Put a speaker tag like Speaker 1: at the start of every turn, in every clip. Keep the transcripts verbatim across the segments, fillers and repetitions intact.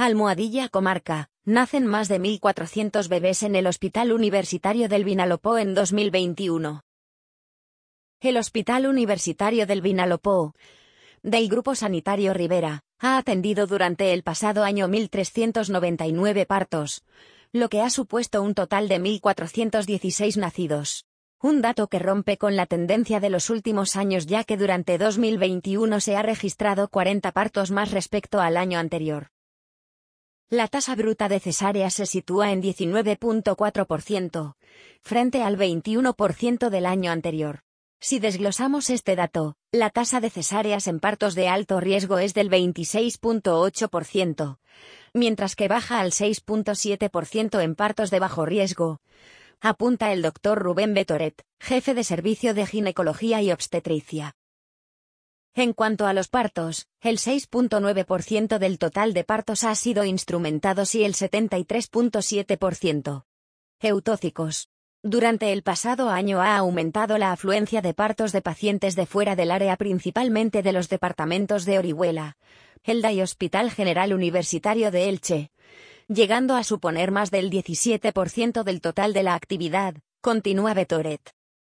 Speaker 1: Almohadilla Comarca. Nacen más de mil cuatrocientos bebés en el Hospital Universitario del Vinalopó en dos mil veintiuno. El Hospital Universitario del Vinalopó, del Grupo Sanitario Rivera, ha atendido durante el pasado año mil trescientos noventa y nueve partos, lo que ha supuesto un total de mil cuatrocientos dieciséis nacidos. Un dato que rompe con la tendencia de los últimos años, ya que durante dos mil veintiuno se ha registrado cuarenta partos más respecto al año anterior. La tasa bruta de cesáreas se sitúa en diecinueve punto cuatro por ciento, frente al veintiuno por ciento del año anterior. Si desglosamos este dato, la tasa de cesáreas en partos de alto riesgo es del veintiséis punto ocho por ciento, mientras que baja al seis punto siete por ciento en partos de bajo riesgo, apunta el doctor Rubén Betoret, jefe de Servicio de Ginecología y Obstetricia. En cuanto a los partos, el seis punto nueve por ciento del total de partos ha sido instrumentados y el setenta y tres punto siete por ciento eutóxicos. Durante el pasado año ha aumentado la afluencia de partos de pacientes de fuera del área, principalmente de los departamentos de Orihuela, Elda y Hospital General Universitario de Elche, llegando a suponer más del diecisiete por ciento del total de la actividad, continúa Betoret.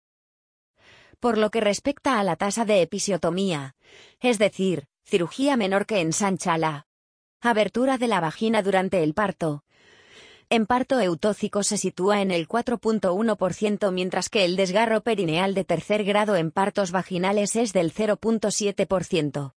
Speaker 1: Por lo que respecta a la tasa de episiotomía, es decir, cirugía menor que ensancha la abertura de la vagina durante el parto, en parto eutóxico se sitúa en el cuatro punto uno por ciento, mientras que el desgarro perineal de tercer grado en partos vaginales es del cero punto siete por ciento.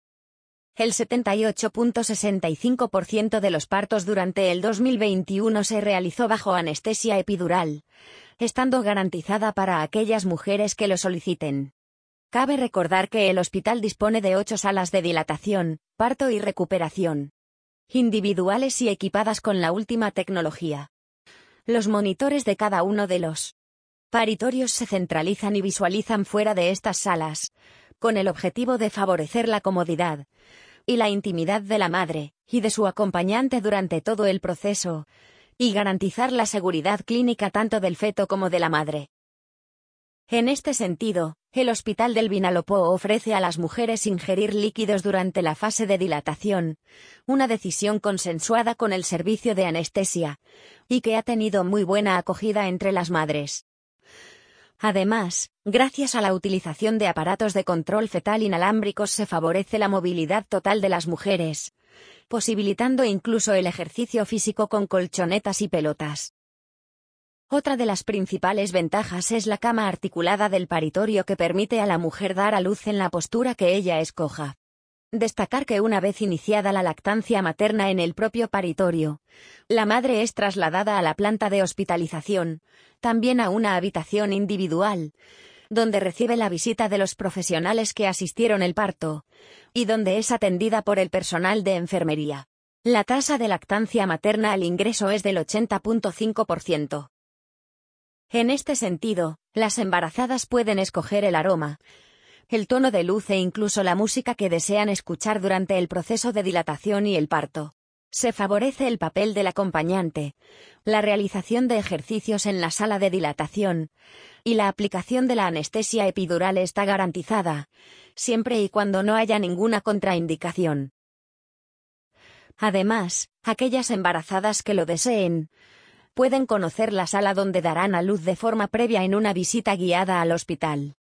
Speaker 1: El setenta y ocho punto sesenta y cinco por ciento de los partos durante el dos mil veintiuno se realizó bajo anestesia epidural, estando garantizada para aquellas mujeres que lo soliciten. Cabe recordar que el hospital dispone de ocho salas de dilatación, parto y recuperación, individuales y equipadas con la última tecnología. Los monitores de cada uno de los paritorios se centralizan y visualizan fuera de estas salas, con el objetivo de favorecer la comodidad y la intimidad de la madre y de su acompañante durante todo el proceso, y garantizar la seguridad clínica tanto del feto como de la madre. En este sentido, el Hospital del Vinalopó ofrece a las mujeres ingerir líquidos durante la fase de dilatación, una decisión consensuada con el servicio de anestesia, y que ha tenido muy buena acogida entre las madres. Además, gracias a la utilización de aparatos de control fetal inalámbricos se favorece la movilidad total de las mujeres, posibilitando incluso el ejercicio físico con colchonetas y pelotas. Otra de las principales ventajas es la cama articulada del paritorio, que permite a la mujer dar a luz en la postura que ella escoja. Destacar que una vez iniciada la lactancia materna en el propio paritorio, la madre es trasladada a la planta de hospitalización, también a una habitación individual, donde recibe la visita de los profesionales que asistieron el parto, y donde es atendida por el personal de enfermería. La tasa de lactancia materna al ingreso es del ochenta punto cinco por ciento. En este sentido, las embarazadas pueden escoger el aroma, el tono de luz e incluso la música que desean escuchar durante el proceso de dilatación y el parto. Se favorece el papel del acompañante, la realización de ejercicios en la sala de dilatación, y la aplicación de la anestesia epidural está garantizada, siempre y cuando no haya ninguna contraindicación. Además, aquellas embarazadas que lo deseen, pueden conocer la sala donde darán a luz de forma previa en una visita guiada al hospital.